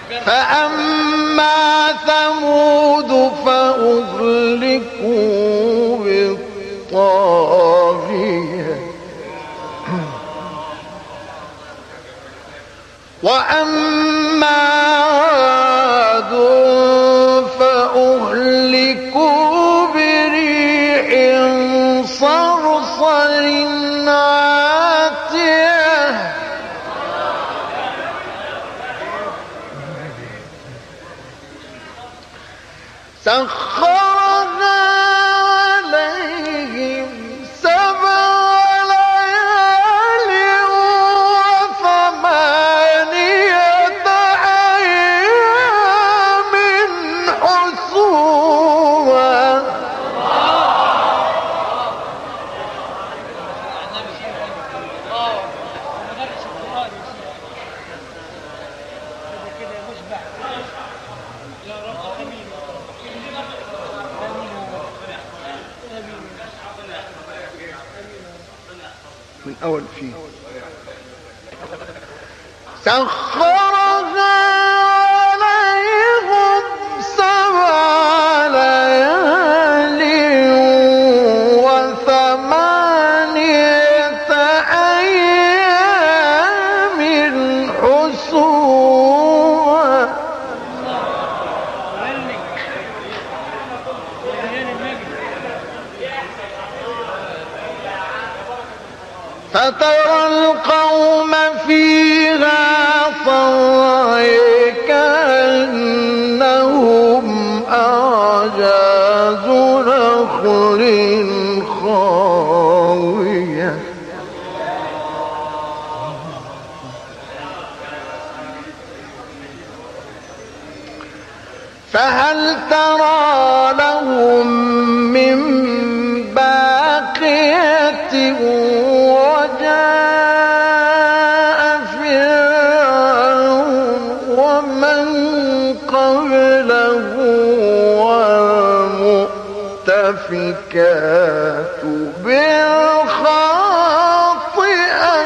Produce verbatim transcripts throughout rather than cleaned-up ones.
فأما ثمود فأهلكوا بالطاغية وأما عاد فأهلكوا بريح صرصر عاتية سخرها عليهم سبع ليال وثمانية أيام حسوما من أول فيه سخرها عليهم سبع ليال وثمانية أيام حسوما فترى القوم فيها صرعى كأنهم أعجاز نخل خاوية فهل ترى لهم من باقية وجاء فرعون ومن قبله والمؤتفكات بالخاطئة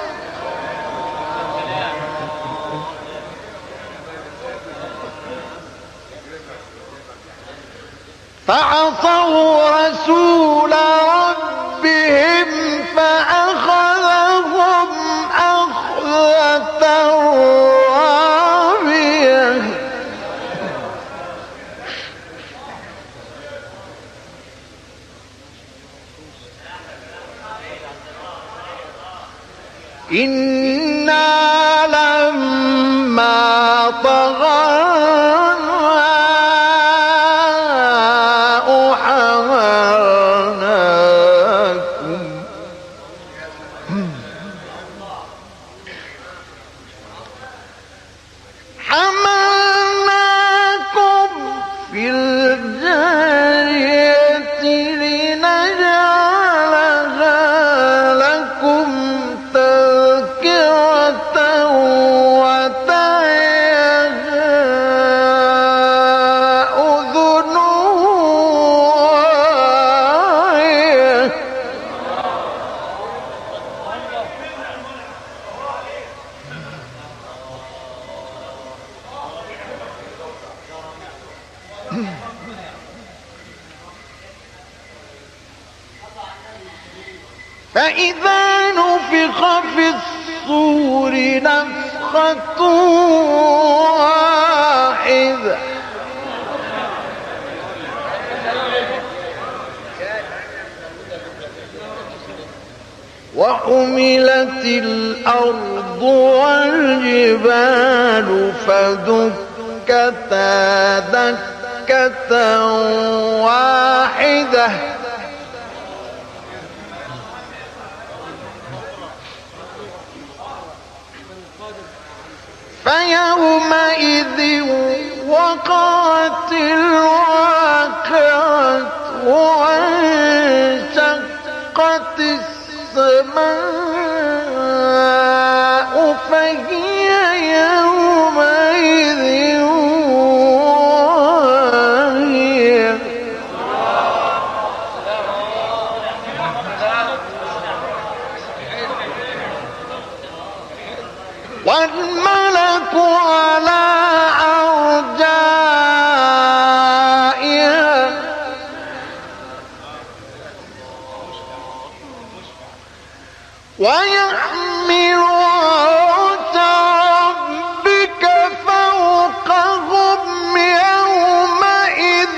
فعصوا رسول ربهم فأخذهم أخذة رابية إنا لما طغى فإذا نفخ في الصور نفخة واحدة وحملت الأرض والجبال فدكتا دكة واحدة فيومئذ وقعت الواقعة وانشقت السماء فهي يومئذ واهية والملك على ويحمل عرش ربك فوقهم يومئذ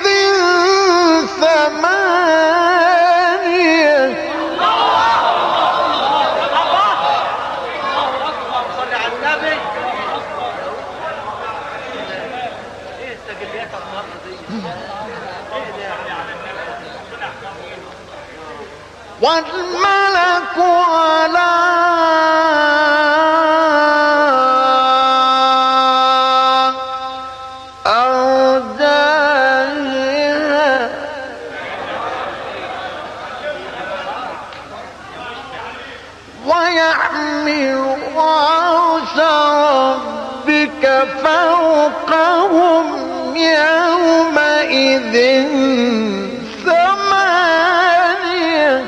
ثمانية. والملك على أرجائها ويحمل عرش ربك فوقهم يومئذ ثمانية.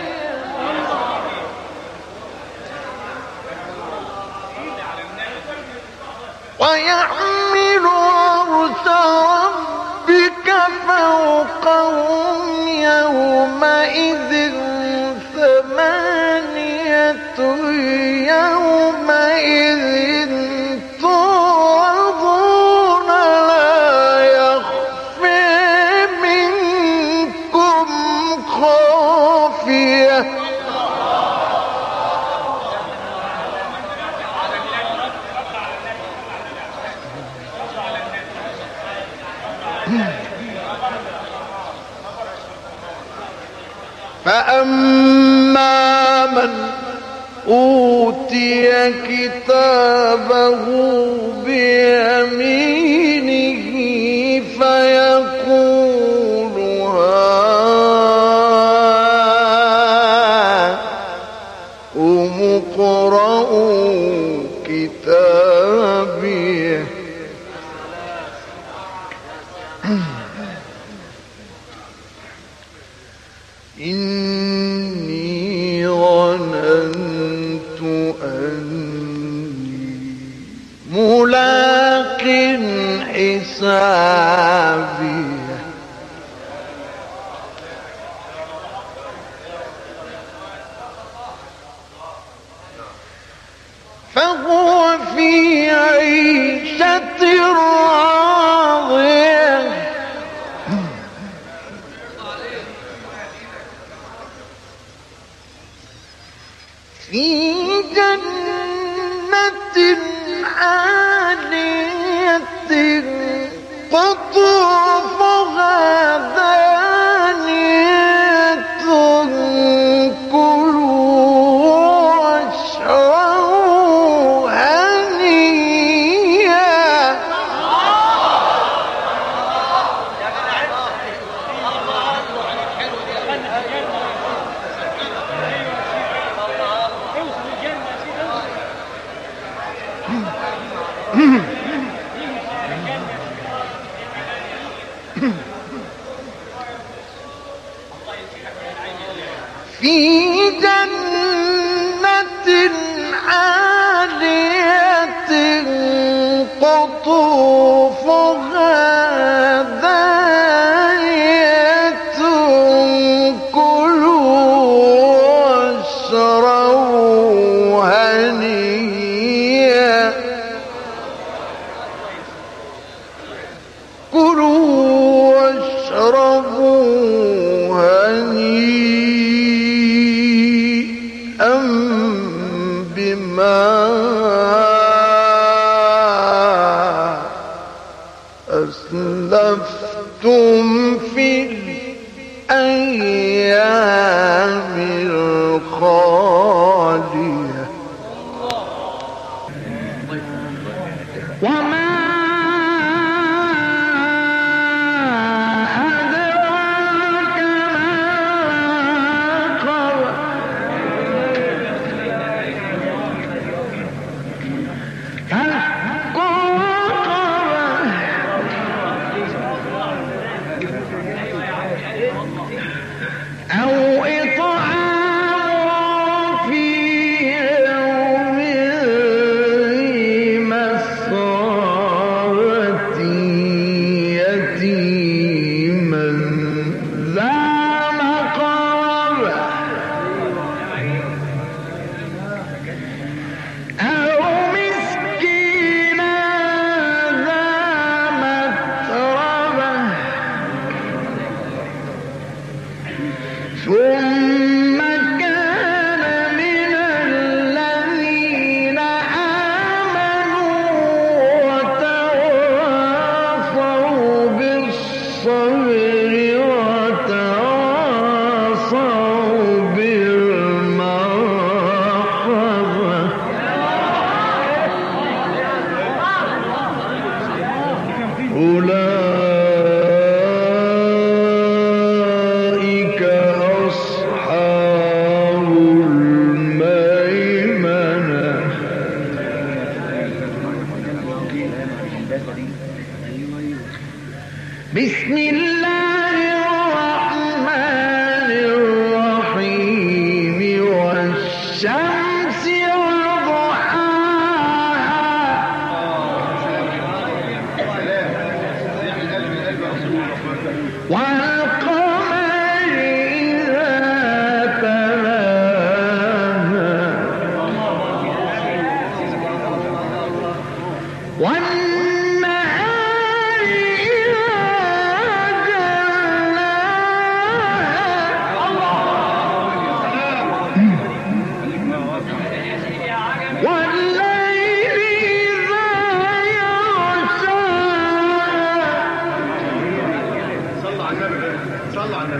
ويحمل عرش ربك فوقهم يومئذ ثمانية يومئذ تعرضون لا يخفى منكم خافية. فأما من أوتي كتابه بيمينه فيقول هاؤم اقرءوا كتابيه إني ظننت أني ملاق حسابي. فهو في عيشة راضية في جنة عالية قطوفها دانية كلوا واشربوا هنيئا. في جنة عالية قطوفها دانية كلوا واشربوا هنيئا كلوا واشربوا هنيئا بما أسلفتم في الأيام الخالية. وما أو إطعام في يوم ذي مسغبة أولئك أصحاب الميمنة. بسم الله الرحمن الرحيم والشمس وضحاها والقمر إذا تلاها والنهار إذا جلاها والليل إذا يغشاها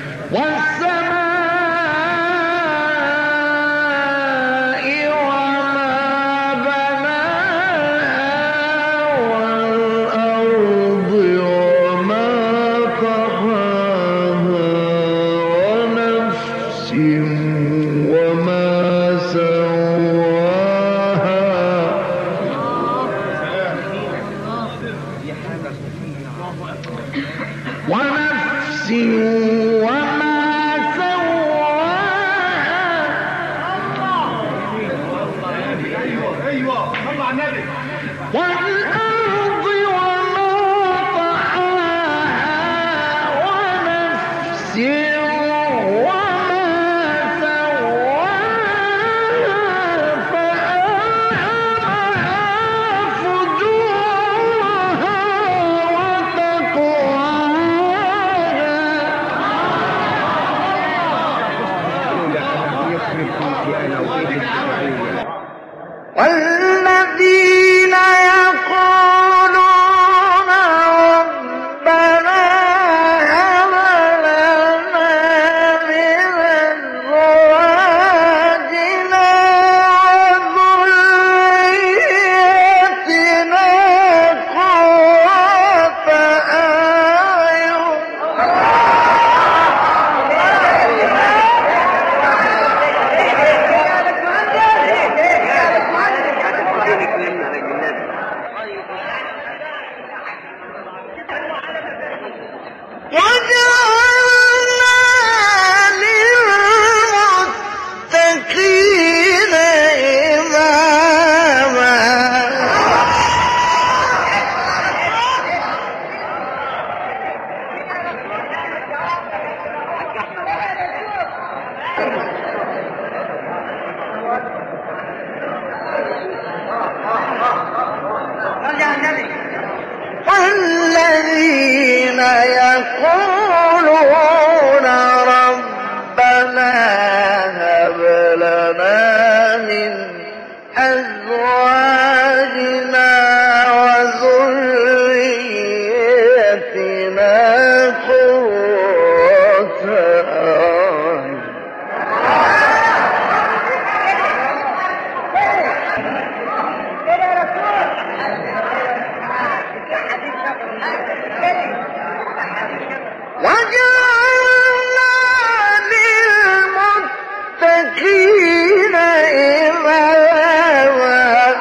والسماء وما بناها والأرض وما طحاها ونفس وما سواها ونفس وما سواها والأرض وما طحاها ونفس وما سواها فألهمها فجورها وتقواها والذين يقولون ربنا هب لنا من أزواجنا وذريتنا قرة أعين وجعلنا للمتقين إماما والذين يقولون ربنا هب لنا من أزواجنا وذريتنا قرة أعين وجعلنا للمتقين إماما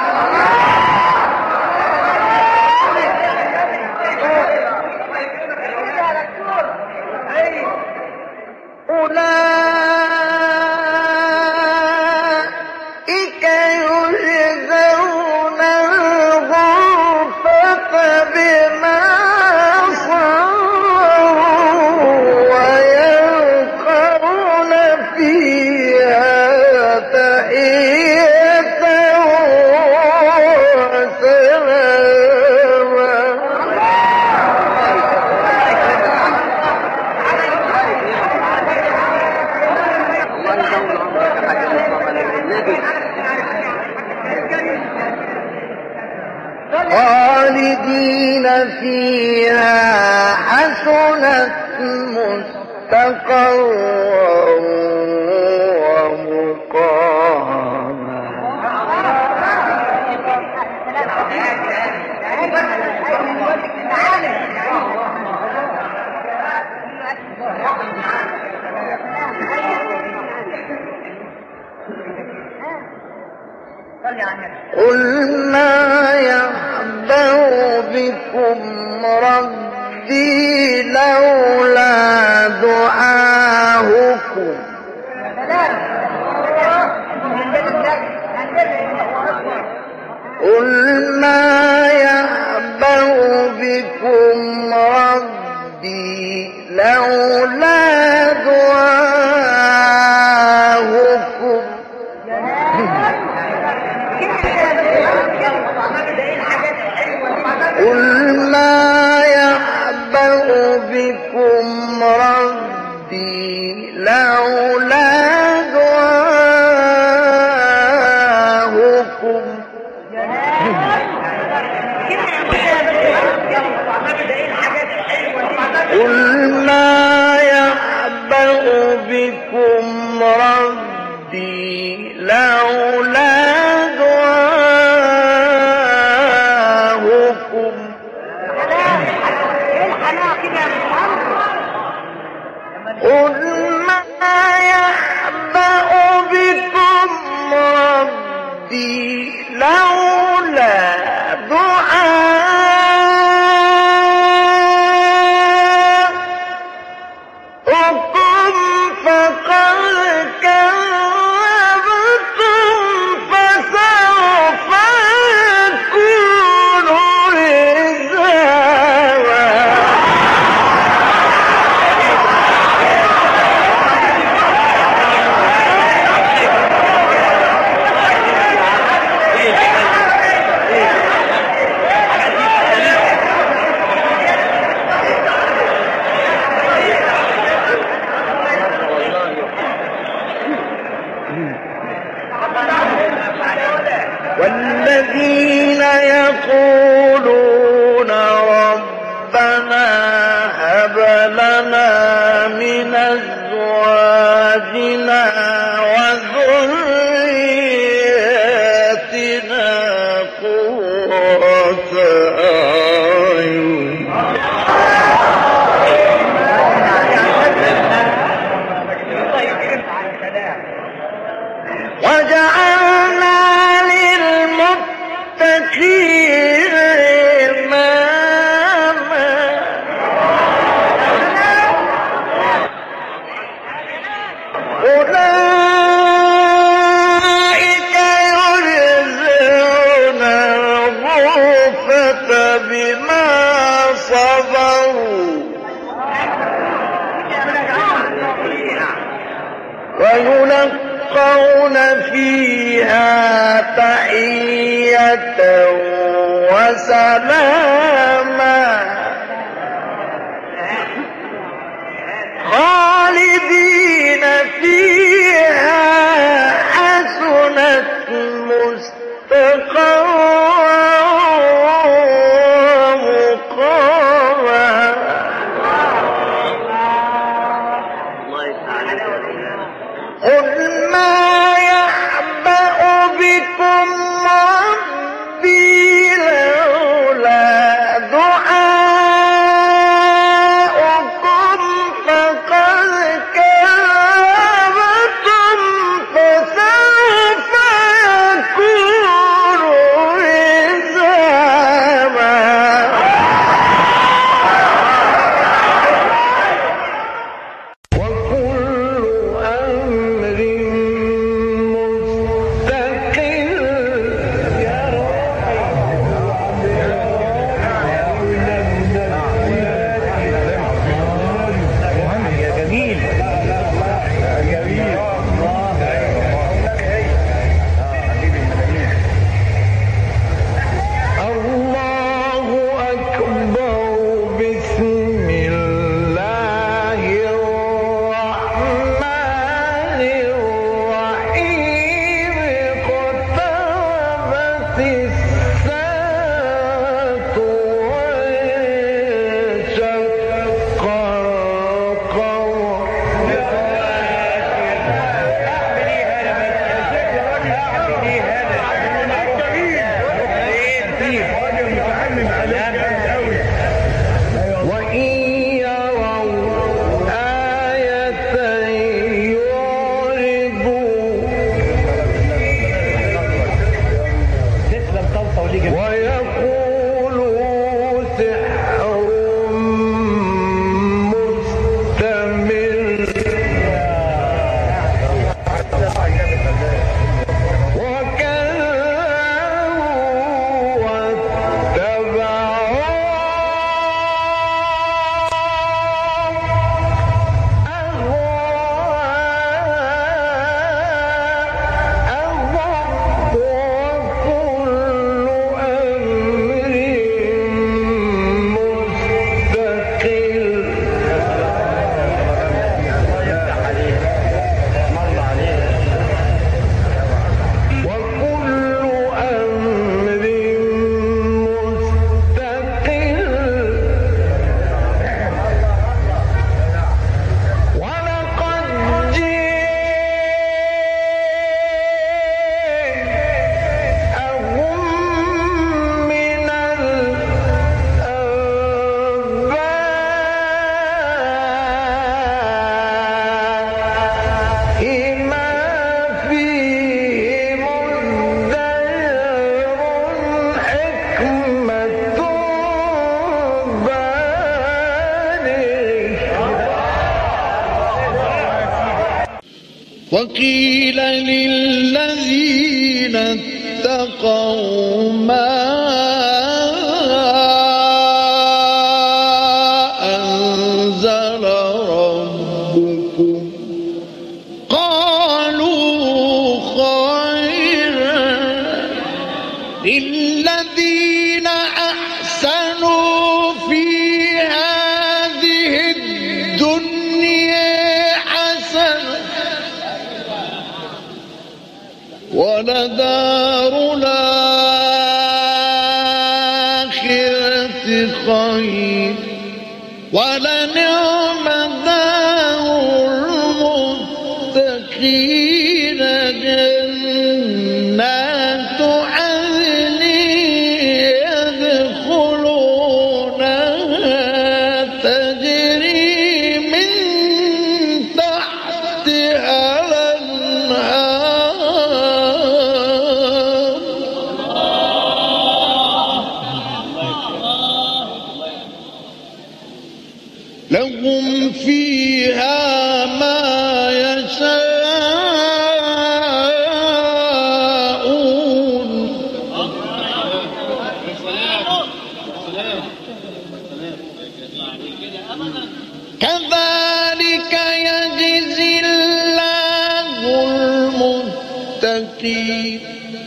أولئك يجزون الغرفة بما صبروا ويلقون فيها تحية وسلاما خالدين فيها حسنت مستقرا ومقاما قل ما يعبأ بكم ربي لولا دعاؤكم قل ما يعبأ بكم ربي لولا دعاؤكم قل ما يعبأ بكم ربي لولا دعاؤكم قل ما يعبأ بكم ربي لولا دعاؤكم قل ما يعبأ بكم ربي لولا دعاؤكم فقد كذبتم فسوف يكون لزاما والذين يقولون ربنا هب لنا من أزواجنا وذرياتنا قرة أعين وجعلنا للمتقين إماما أولئك يجزون الغرفة بما صبروا ويلقون فيها تحية وسلاما خالدين فيها حسنت مستقرا ومقاما قل ما يعبأ بكم ربي لولا دعاؤكم فقد كذبتم فسوف يكون وقيل للذين اتقوا ما أنزل ربكم قالوا خيرا للذين أحسنوا في هذه الدنيا حسنة ولدار الآخرة خير ولنعم دار المتقين جنات عدن يدخلونها تجري من تحتها الأنهار لهم فيها ما يشاءون كذلك يجزي الله المتقين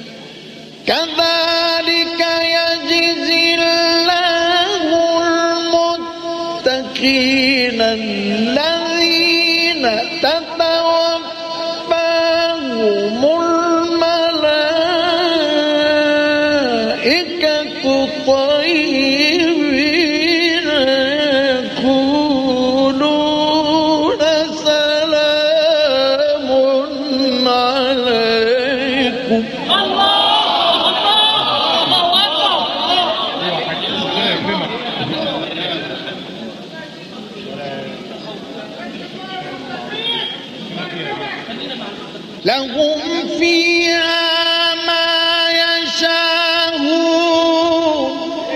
كذلك يجزي الله المتقين الذين تتوفاهم الملائكة طيبين يقولون سلام عليكم لهم فيها ما يشاءون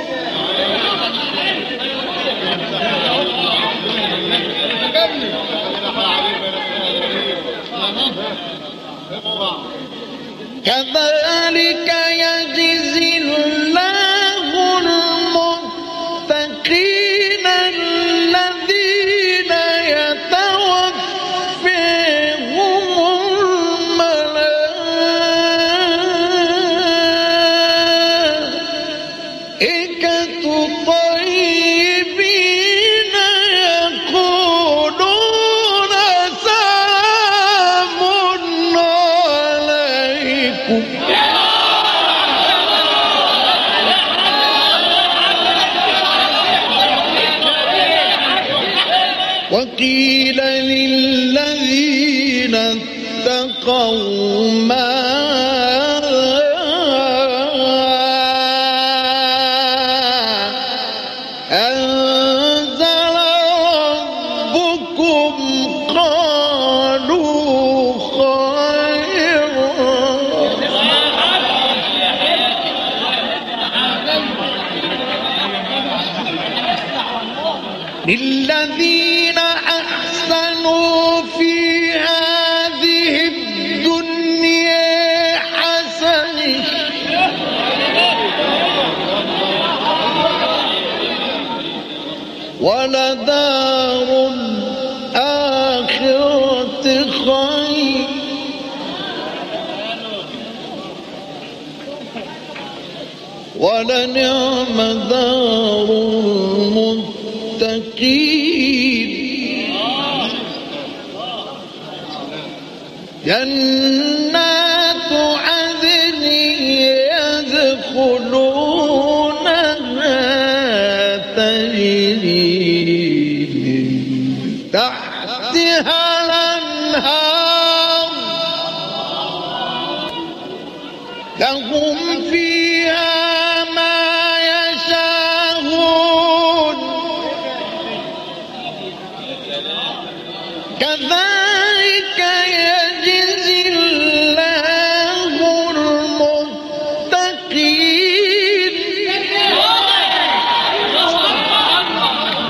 كذلك يجزي الله المتقين الذين يتوفاهم الملائكة طيبين يقولون سلام عليكم وقيل للذين اتقوا ما أنزل ربكم قالوا خيرا للذين أحسنوا في هذه الدنيا حسنة ولدار الآخرة خير ولنعم دار المتقين جنات عدن يدخلونها تجري من تحتها الأنهار لهم فيها ما يشاءون كذلك يجزي الله المتقين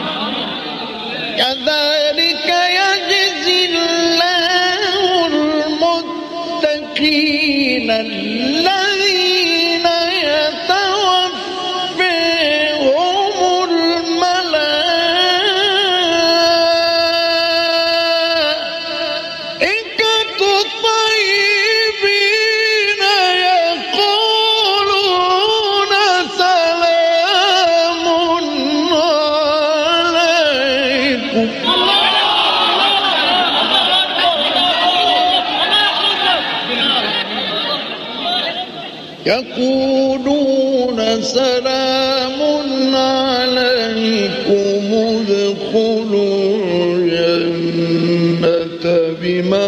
كذلك يجزي الله يقولون سلام عليكم ادخلوا الجنة بما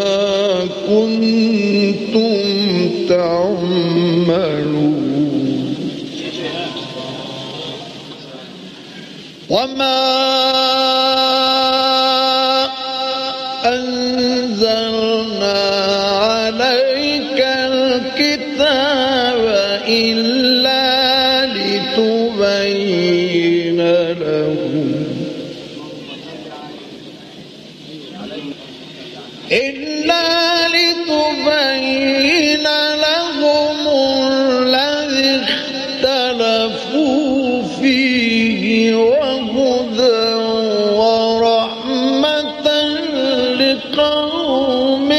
كنتم تعملون وما أنزلنا عليك الكتاب إلا لتبين لهم إلا لتبين لهم الذي اختلفوا فيه وهدى ورحمة لقوم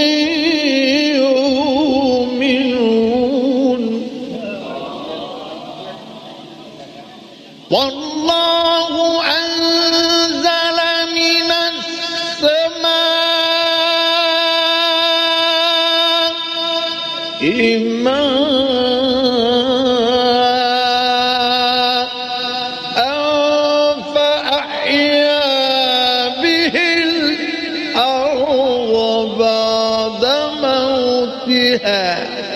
يؤمنون والله أنزل من السماء ماء فأحيا به الأرض بعد موتها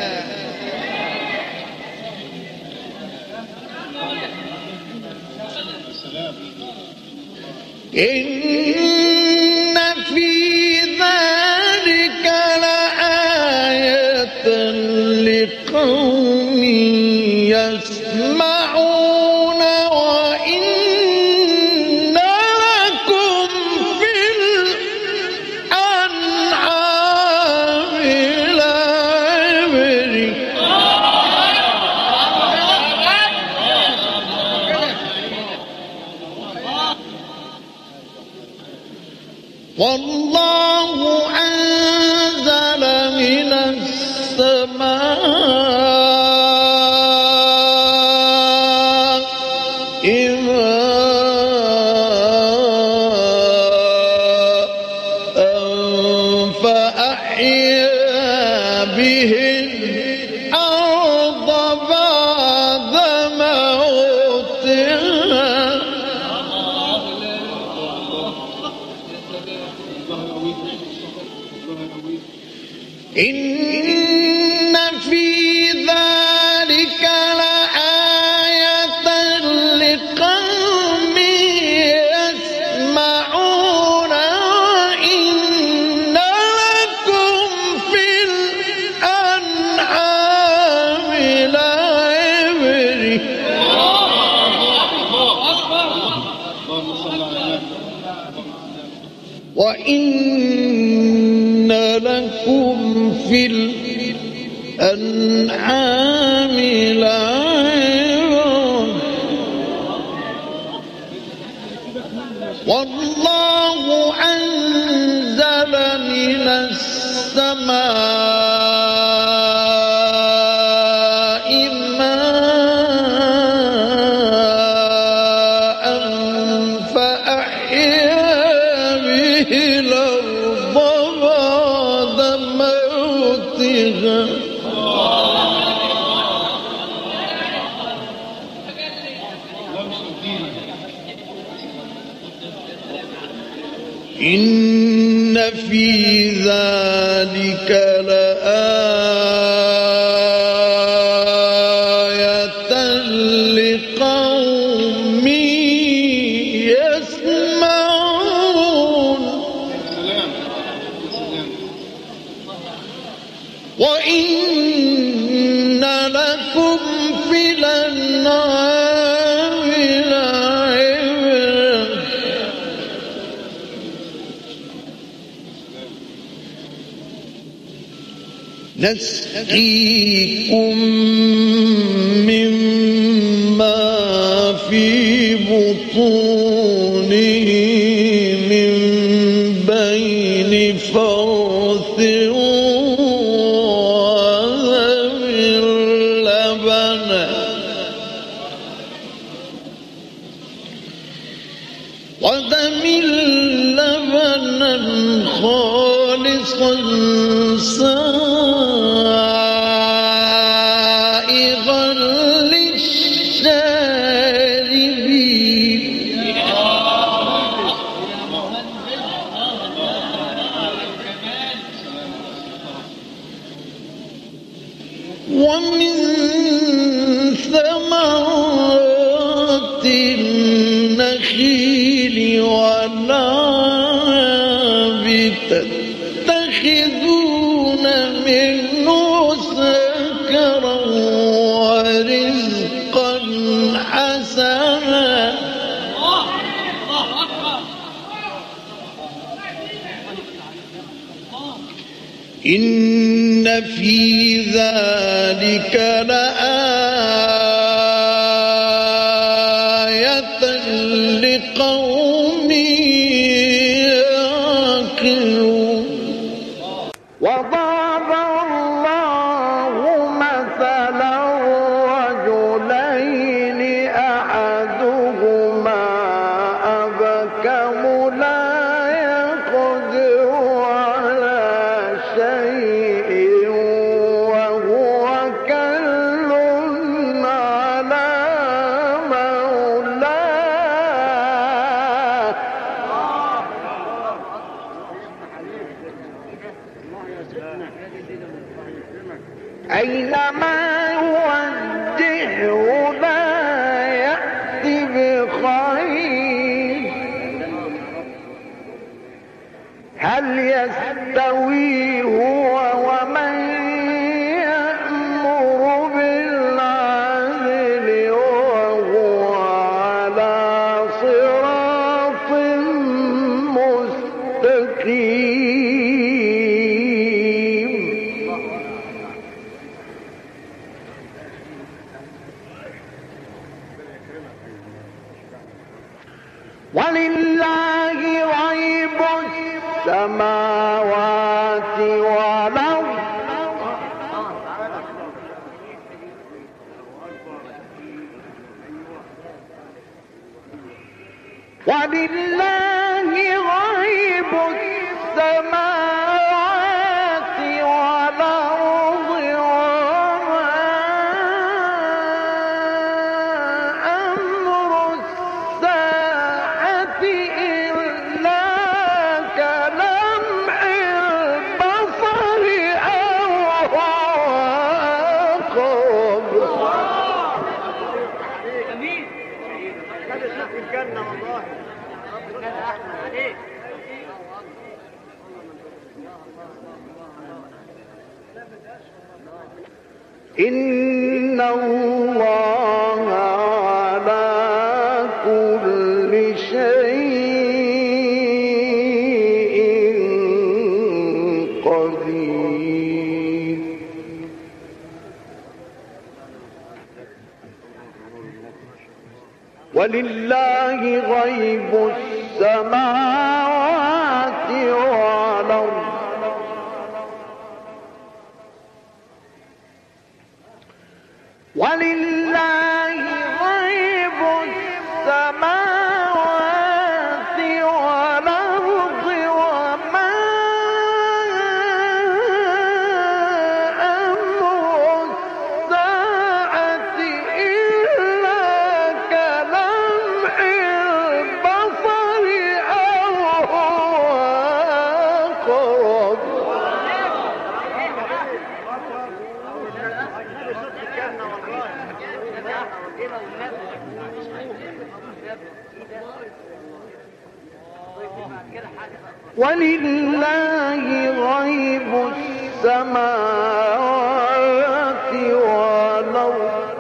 إن في ذلك لآية لقوم يسمعون وإن لكم في الأنعام لعبرة والله أنزل من السماء ماء فأحيا به الأرض بعد موتها إن في ذلك لآية لقوم يسمعون وإن لكم في الأنعام لعبرة وإن لكم في الأنعام لعبرة والله أنزل من السماء ماء فأحيا به الأرض بعد موتها إن في ذلك لآية لقوم يسمعون وإن لكم في الأنعام لعبرة نسقيكم مما في بطونه من بين فرث وعذب لبنا ودم لبنا خالصا سائغا النخيل والعنب تتخذون منه سكرا ورزقا حسنا إن في ذلك لآية لقوم يعقلون. وضرب الله مثلا رجلين أحدهما أبكم لا يقدر على شيء وهو كل على مولاه أينما يوجهه لا يأتي بخير. هل يستوي هو ومن يأمر بالعدل وهو على صراط مستقيم؟ ولله غيب السماوات والأرض ولله غيب السماوات والأرض وما أمر الساعة إلا كلمح البصر أو هو أقرب. جميل. هذا شيخ الجنة والله. ربنا أحمد عليك. إن الله على كل شيء قدير. ولله غيب السماوات والأرض ولله غيب السماوات والأرض وما أمر الساعة إلا كلمح البصر أو هو أقرب. ولله غيب السماوات والأرض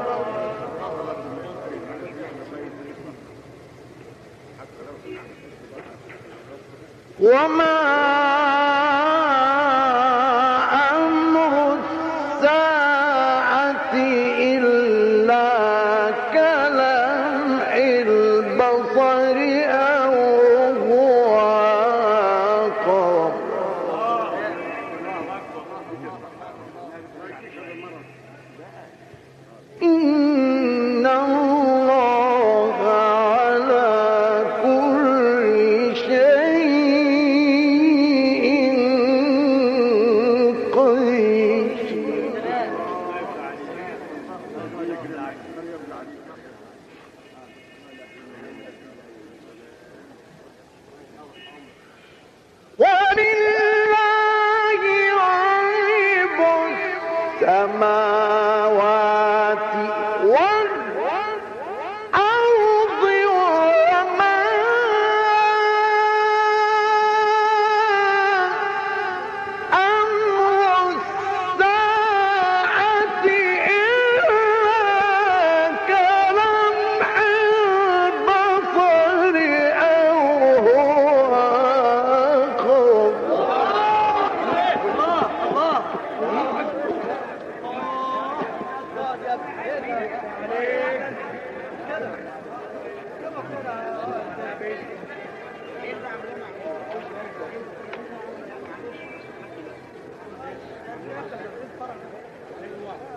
وما أمر الساعة إلا كلمح البصر أو هو أقرب. إن الله على كل شيء قدير.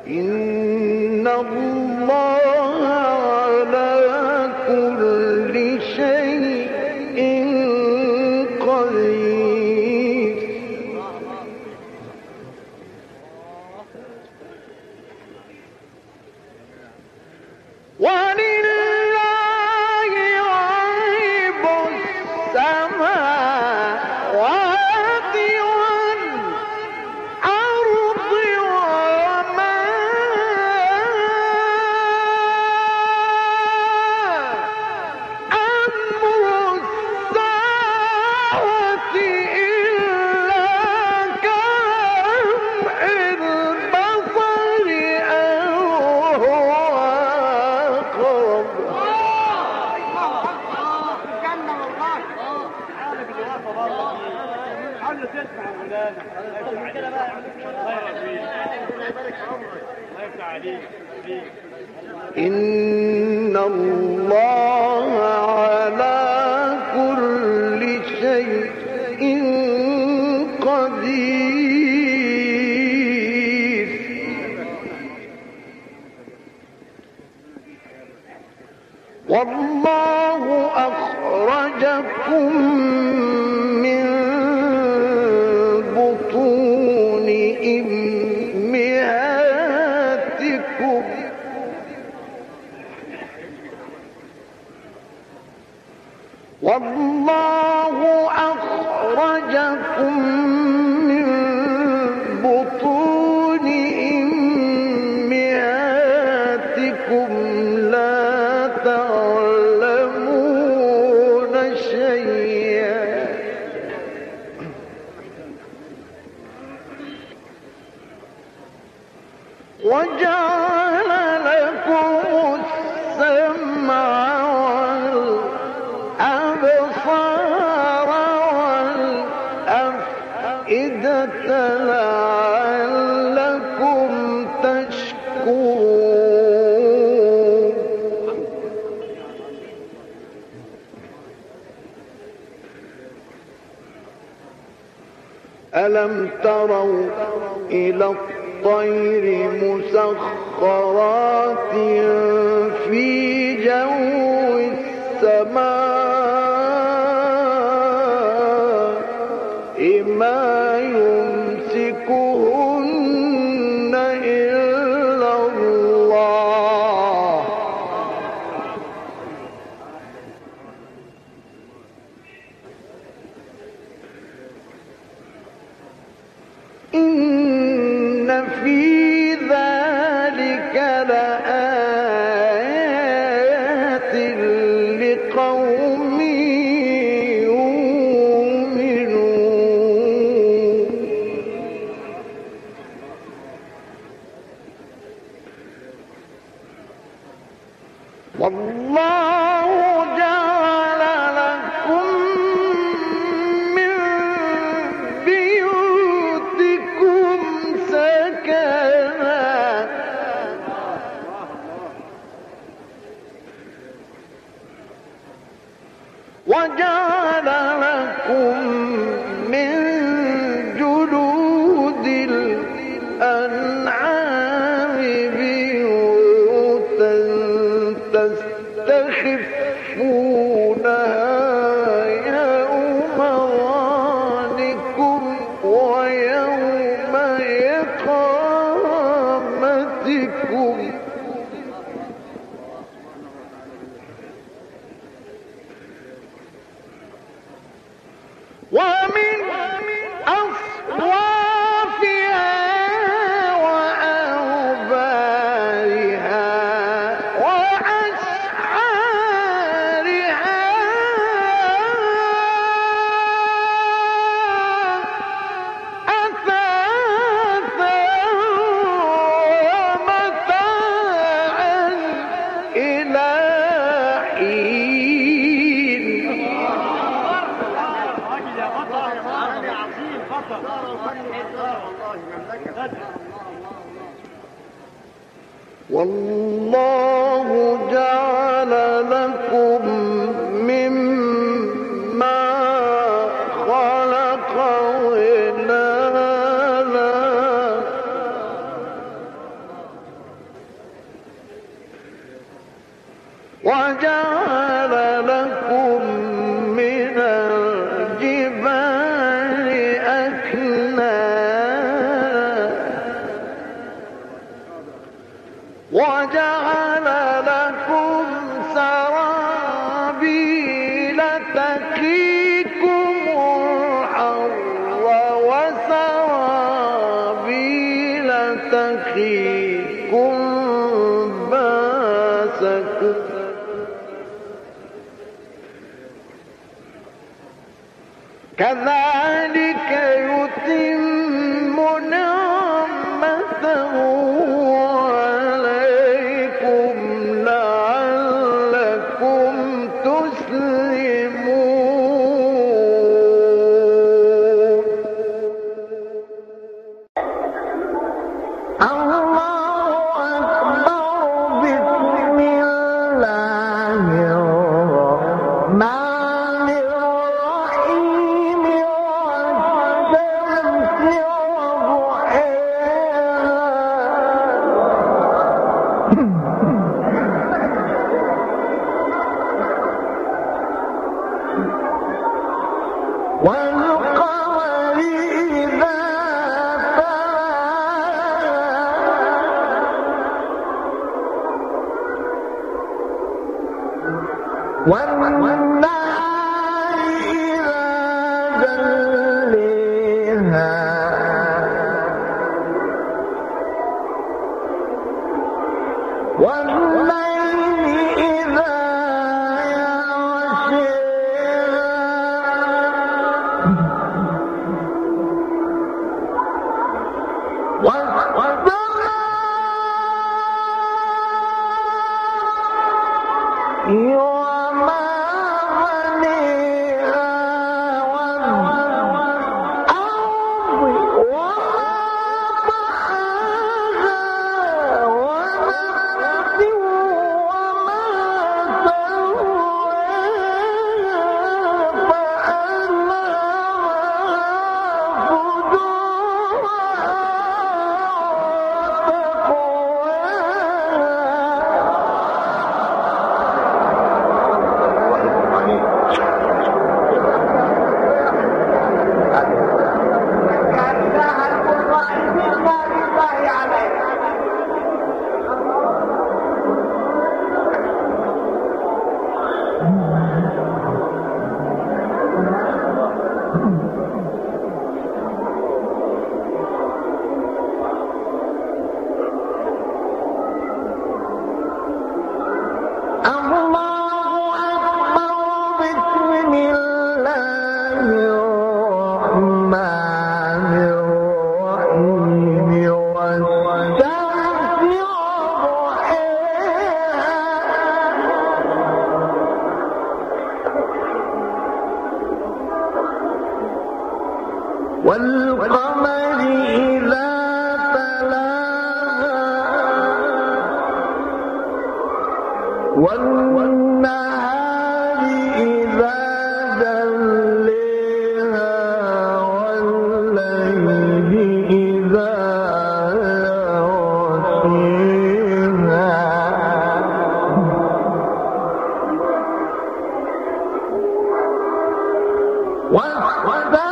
إن الله على كل شيء قدير. ولله غيب السماوات والأرض وما أمر الساعة إلا كلمح البصر أو هو أقرب. الجنة والله. عارف اللي واقفة برضه. حاول تسمع مولانا. كده بقى. الله يرضيك. الله يبارك في عمرك. الله يفتح عليك. إن الله على كل شيء قدير. والله أخرجكم من بطون أمهاتكم والله أخرجكم من بطون أمهاتكم لا تعلمون شيئا وجعل لكم السمع والأبصار والأفئدة لعلكم تشكرون. ألم تروا إلى الطير مسخرات في جو السماء ما يمسكهن إلا الله إن في ذلك لآيات لقوم يؤمنون. والله جعل لكم من بيوتكم سكنا وجعل لكم من جلود الأنعام بيوتا تستخفونها يوم ظعنكم ويوم إقامتكم ومن أصوافها وأوبارها وأشعارها أثاثا ومتاعا إلى حين. راجل يا بطل يا راجل عظيم بطل. والله مملكة. والله جعل لكم مما خلق ظلالا تقيكم الحر وسرابيل تقيكم باسكم كذلك يتم نعمته عليكم لعلكم تسلمون. الله أكبر. بسم الله الرحمن الرحيم. والشمس وضحاها والقمر إذا تلاها والنهار إذا جليها والليل إذا يغشاها والسماء وما بنيها والأرض وما طحاها ونفس وما سواها فألهمها فجورها والقمر إذا تلاها والنهار إذا جليها والليل إذا يغشيها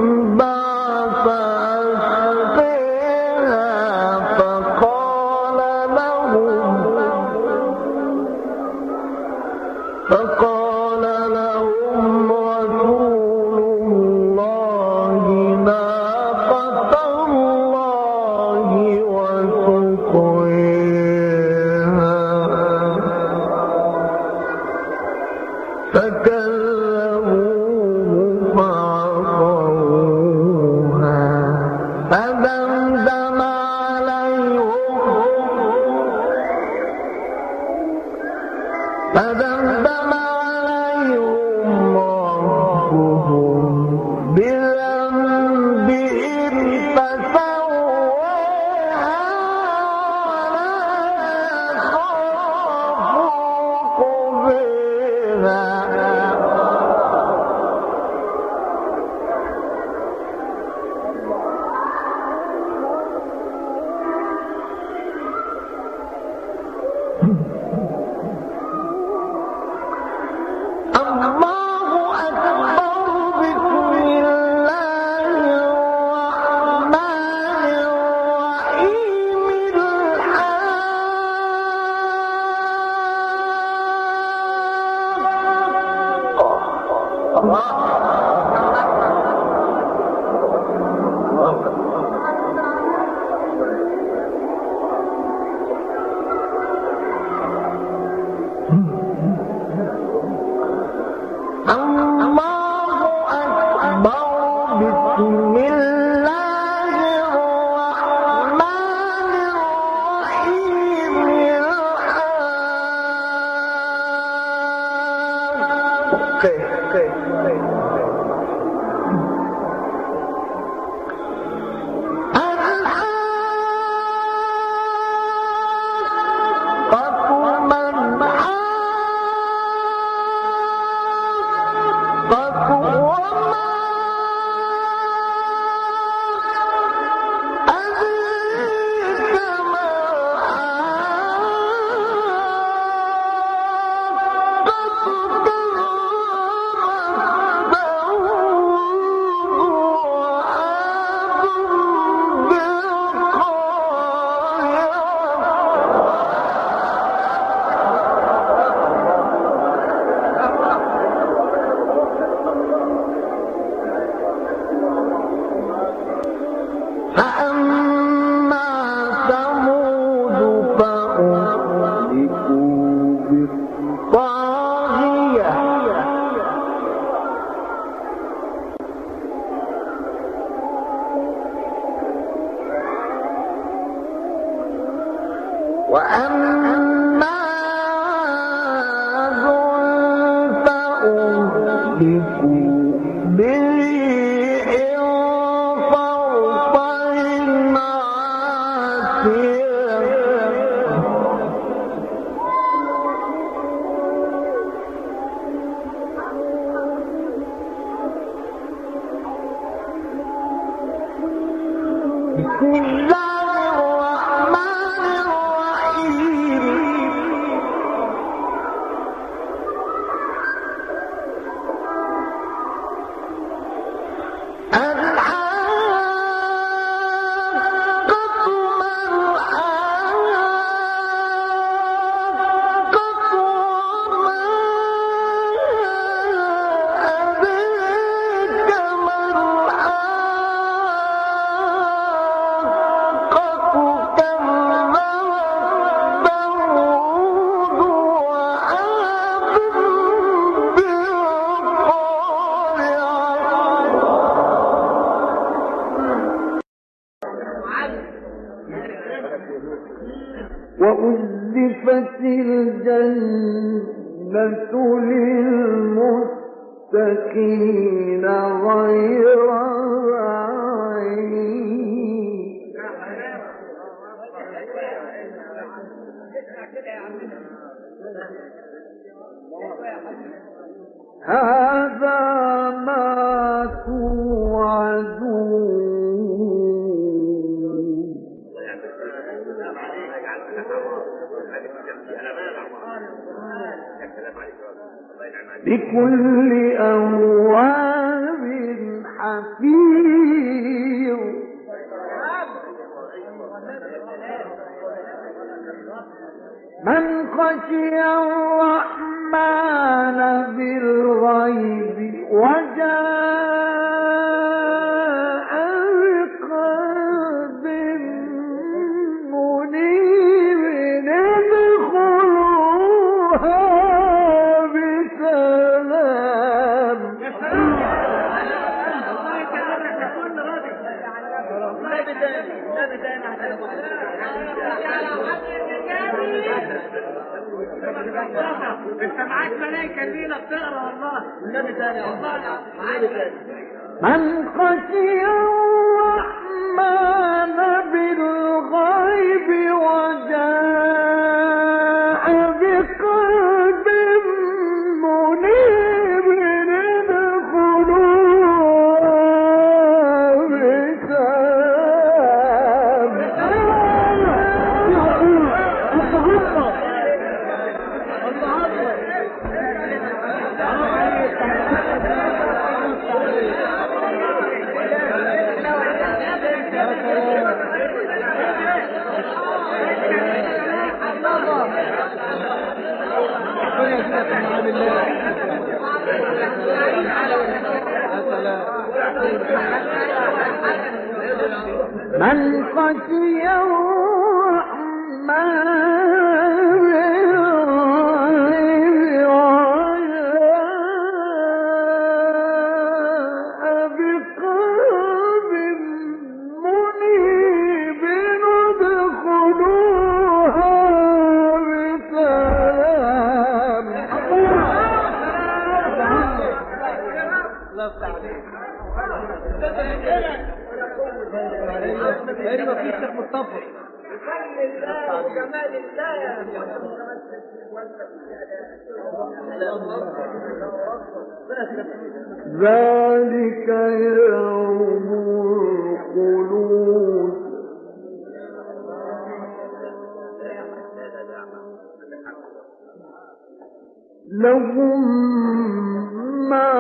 فقال وأما عاد فأهلكوا بريح صرصر عاتية بسم الله الرحمن الرحيم الحاقة ما الحاقة وما أدراك ما الحاقة كذبت ثمود وعاد بالقارعة وأزلفت الجنة للمتقين غير بعيد هذا ما توعدون لكل أواب حفيظ من خشي الرحمن بالغيب وجاء بقلب منيب ادخلوها بسلام انت معاك ملايكه الليله بتقرا والله النبي تاني والله النبي تاني من خشي الرحمن بالغيب وجاء بقلب منيب ادخلوها بسلام من خشي ايوه في شيخ مصطفى بفضل الله وجمال الله ذلك يوم الخلود لهم ما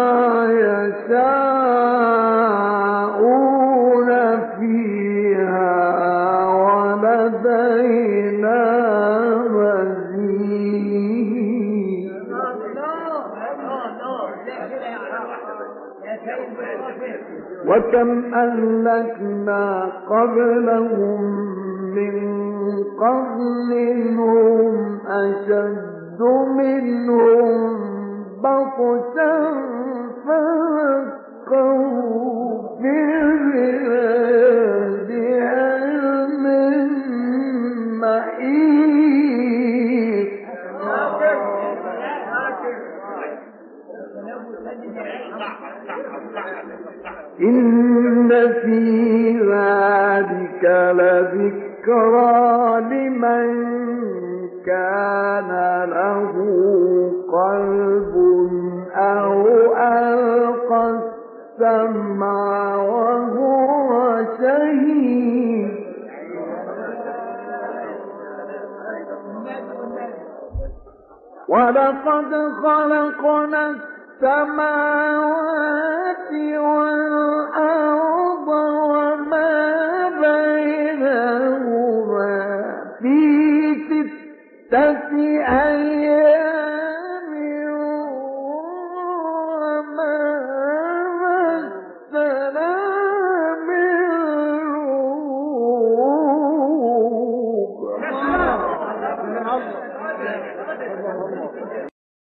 يشاءون فيها ولدينا مزيد وكم أهلكنا قبلهم من قرن هم أشد منهم بطشا فلقوا في البلاد هل من محيص إن في ذلك لذكرى لمن كان له قلب أو ألقى السمع وهو شهيد ولقد خلقنا السماوات والأرض وما بينهما في ستة أيام وما مسنا من لغوب.